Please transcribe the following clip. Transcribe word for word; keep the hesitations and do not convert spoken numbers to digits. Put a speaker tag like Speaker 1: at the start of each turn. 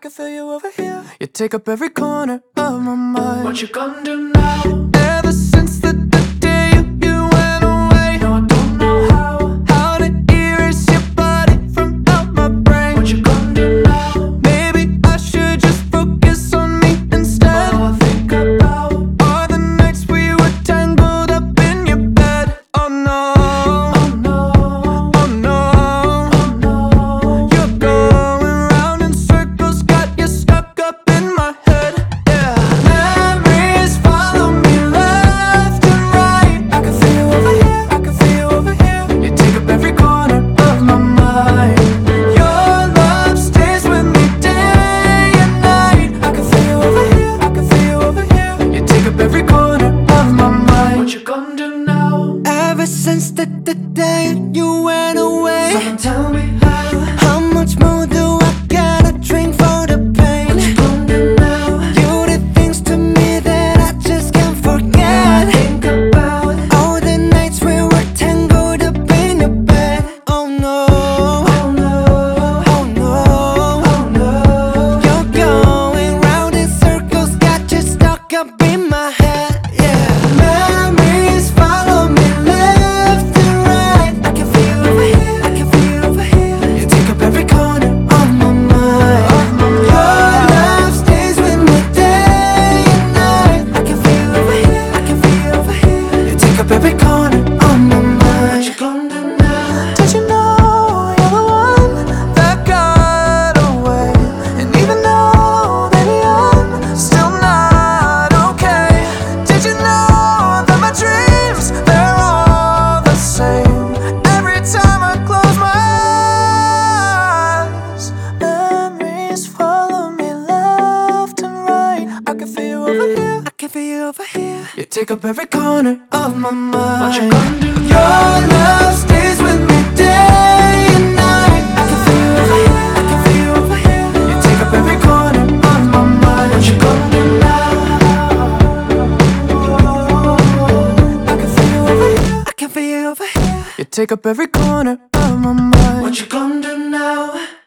Speaker 1: can feel you over here. You take up every corner of my mind.
Speaker 2: What you gonna do now?
Speaker 1: Ever since the, the day you, you went away,
Speaker 2: No, I don't know how.
Speaker 1: how to erase your body from out my brain.
Speaker 2: What you gonna do now?
Speaker 1: Maybe I should just focus on me instead.
Speaker 2: All I think about
Speaker 1: Are the nights we were tangled up in your bed. Oh no,
Speaker 2: oh no,
Speaker 1: oh no,
Speaker 2: oh no.
Speaker 1: you're going round in circles, got you stuck up in my head. Yeah, memories follow me left and right. I can feel you over here, I can feel you over here. You take up every corner of my mind. Your love stays with me day and night. I can feel you over here, I can feel you over here. You take up every corner of my mind.
Speaker 2: What you gonna do now?
Speaker 1: Ever since the, the day you went away,
Speaker 2: Someone tell me how.
Speaker 1: how much more do I gotta drink for the pain?
Speaker 2: What you gonna do now?
Speaker 1: You did things to me that I just can't forget.
Speaker 2: Think about
Speaker 1: All the nights we were tangled up in your bed. Oh no,
Speaker 2: oh no,
Speaker 1: oh no,
Speaker 2: oh no.
Speaker 1: you're going round in circles, got you stuck up in my head. Yeah, memories follow me left and right. I can feel you over here, I can feel you over here. You take up every corner of my mind. Your love stays with me day and night. I can feel you over here, I can feel you over here. You take up every corner of my
Speaker 2: What you
Speaker 1: mind.
Speaker 2: gonna do now?
Speaker 1: Did you know you're the one that got away? And even though, baby, I'm still not okay. Did you know that my dreams, they're all the same? Every time I close my eyes, memories follow me left and right. I can feel you over here, I can feel you over here. You take up every corner of my mind.
Speaker 2: What you gonna do
Speaker 1: Your
Speaker 2: now?
Speaker 1: love stays with me day and night. I can feel you over here, I can feel you over here. You take up every corner of my mind.
Speaker 2: What you gonna do now?
Speaker 1: I can feel you over here, I can feel you over here. You take up every corner of my mind.
Speaker 2: What you gonna do now?